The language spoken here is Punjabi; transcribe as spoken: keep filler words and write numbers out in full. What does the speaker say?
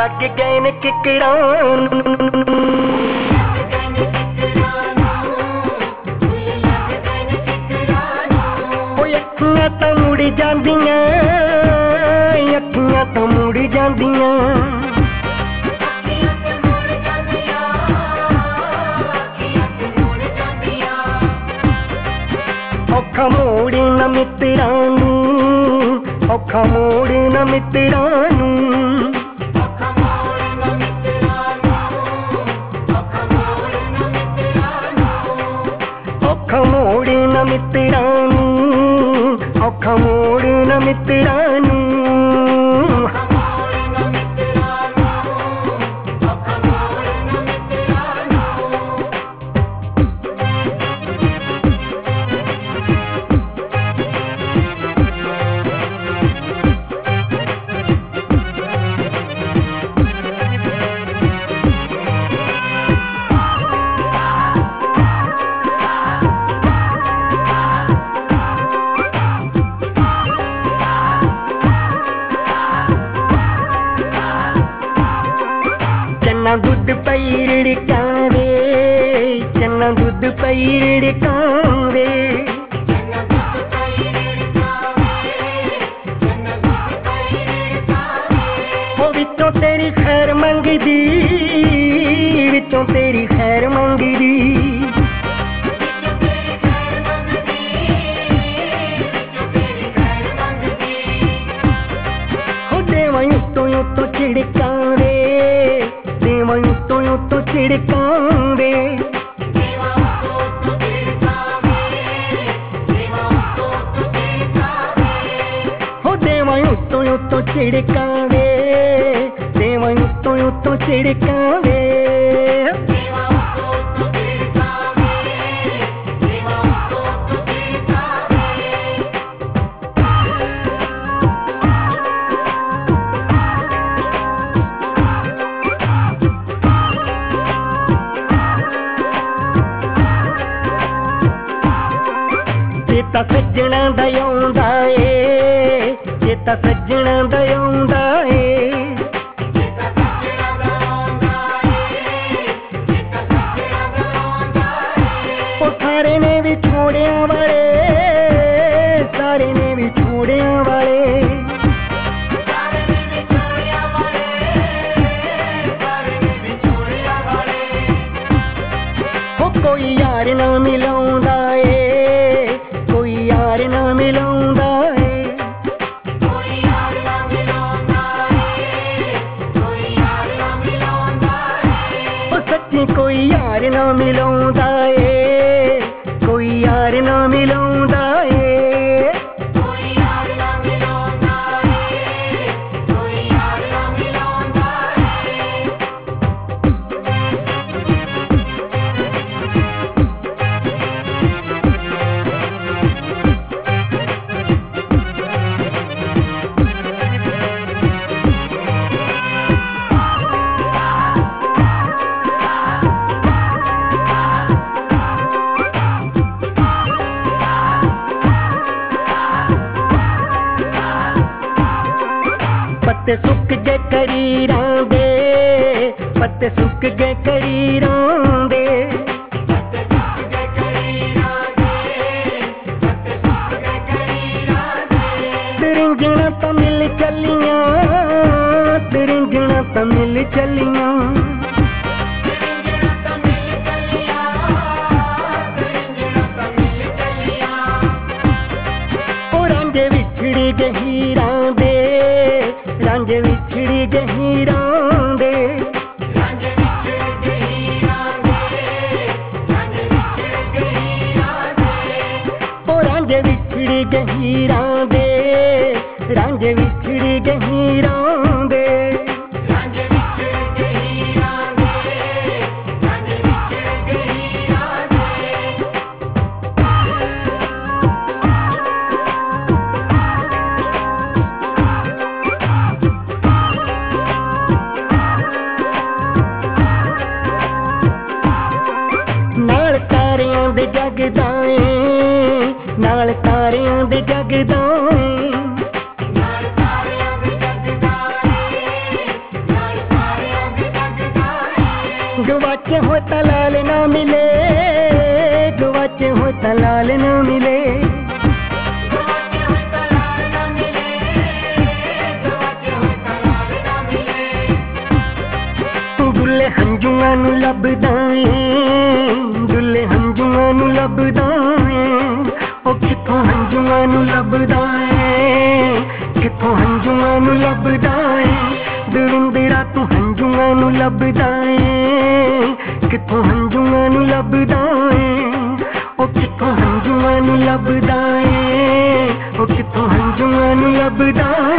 ਲੱਗ ਗਏ ਨੇ ਕਿਕਰਾਂ ਓਏ ਅੱਖੀਆਂ ਤਾਂ ਮੁੜ ਜਾਂਦੀਆਂ ਅੱਖੀਆਂ ਤਾਂ ਮੁੜ ਜਾਂਦੀਆਂ ਔਖਾ ਮੋੜ ਨਾ ਮਿੱਤਰਾਂ ਨੂੰ ਔਖਾ ਮੋੜ ਨਾ ਮਿੱਤਰਾਂ ਨੂੰ ਔਖਾ ਮੋੜ ਨਾ ਮਿੱਤਰਾਂ ਨੂੰ ਔਖਾ ਮੋੜ ਨਾ ਮਿੱਤਰਾਂ ਨੂੰ ਚੰਨਾ ਦੁੱਧ ਪਈ ਰਿੜਕਾਵੇ ਚੰਨਾ ਦੁੱਧ ਪਈ ਰਿੜਕਾਵੇ ਉਹ ਵਿੱਚੋਂ ਤੇਰੀ ਖੈਰ ਮੰਗਦੀ ਵਿੱਚੋਂ ਤੇਰੀ ਖੈਰ ਮੰਗਦੀ ਉਹ ਦੇਵਾਂ ਉੱਤੋਂ ਉੱਤੋਂ ਝਿੜਕਾਵੇ ਦੇਵਾਂ ਉੱਤੋਂ ਉੱਤੋਂ ਝਿੜਕਾਵੇ ਹੋ ਦੇਵਾਂ ਉੱਤੋਂ ਉੱਤੋਂ ਝਿੜਕਾਵੇ ਦੇਵਾਂ ਉੱਤੋਂ ਉੱਤੋਂ ਝਿੜਕਾਵੇ ਚੇਤਾ ਸੱਜਣਾ ਦਾ ਆਉਂਦਾ ਏ ਚੇਤਾ ਸੱਜਣਾ ਦਾ ਆਉਂਦਾ ਏ ਉਹ ਸਾਰੇ ਨੇ ਵੀ ਛੋੜਿਆਂ ਵਾਲੇ ਸਾਰੇ ਨੇ ਵੀ ਛੋੜਿਆਂ ਵਾਲੇ ਉਹ ਕੋਈ ਯਾਰ ਨਾ ਮਿਲਾਉਂਦਾ ਏ ਕੋਈ ਯਾਰ ਨਾ ਮਿਲਾਉਂਦਾ ਏ ਕੋਈ ਯਾਰ ਨਾ ਮਿਲਾਉਂਦਾ ਏ ਕੋਈ ਯਾਰ ਨਾ ਮਿਲਾਉਂਦਾ ਏ ਉਹ ਸੱਚੀ ਕੋਈ ਯਾਰ ਨਾ ਮਿਲਾਉਂਦਾ ਏ ਕੋਈ ਯਾਰ ਨਾ ਮਿਲਾਉਂਦਾ ਏ ਕੋਈ ਯਾਰ ਨਾ ਮਿਲਾਉਂਦਾ ਏ ਕੋਈ ਯਾਰ ਨਾ ਮਿਲਾਉਂਦਾ ਏ ਪੱਤੇ ਸੁੱਕ ਗਏ ਕਰੀਰਾਂ ਦੇ ਪੱਤੇ ਸੁੱਕ ਗਏ ਕਰੀਰਾਂ ਦੇ ਪੱਤੇ ਸੁੱਕ ਗਏ ਕਰੀਰਾਂ ਦੇ ਪੱਤੇ ਸੁੱਕ ਗਏ ਕਰੀਰਾਂ ਦੇ ਰਿੰਝਣਾਂ ਤਾਂ ਮਿਲ ਚੱਲੀਆਂ ਰਿੰਝਣਾਂ ਤਾਂ ਮਿਲ ਚੱਲੀਆਂ ਉਹ ਰਾਂਝੇ ਵਿਛੜੀ ਗਏ ਹੀਰਾਂ ਦੇ ਰਾਂਝੇ ਵਿਛੜੀ ਗਏ ਹੀਰਾਂ ਦੇ ਰਾਂਝੇ ਵਿਛੜ ਗਏ ਹੀਰਾਂ ਦੇ ਰਾਂਝੇ ਵਿਛੜ ਗਏ ਹੀਰਾਂ ਦੇ ਉਹ ਰਾਂਝੇ ਵਿਛੜੀ ਗਏ ਹੀਰਾਂ ਦੇ ਰਾਂਝੇ ਵਿਛੜੀ ਗਏ ਹੀਰਾਂ ਦੇ ਰਾਂਝੇ ਵਿਛੜ ਗਏ ਹੀਰਾਂ ਦੇ ਰਾਂਝੇ ਵਿਛੜ ਗਏ ਹੀਰਾਂ ਦੇ ਨਾਲ ਤਾਰਿਆਂ ਦੇ ਜਗਦਾ ਏ ਨਾਲ ਤਾਰਿਆਂ ਦੇ ਜਗਦਾ ਏ ਨਾਲ ਤਾਰਿਆਂ ਦੇ ਜਗਦਾ ਏ ਨਾਲ गवाचे हो तलाल ना मिले, गवाचे हो तलाल ना मिले, दुल्ले हंजुआं नूं लभदा ऐ, दुल्ले हंजुआं नूं लभदा ऐ, ओ किथों हंजुआं नूं लभदा ऐ, किथों हंजुआं नूं लभदा ऐ, दरिंदरा तू हंजुआं नूं लभदा ऐ, किथों हंजुआं नूं लभदा ऐ, ओ किथों हंजुआं नूं लभदा ऐ, ओ किथों हंजुआं नूं लभदा ऐ।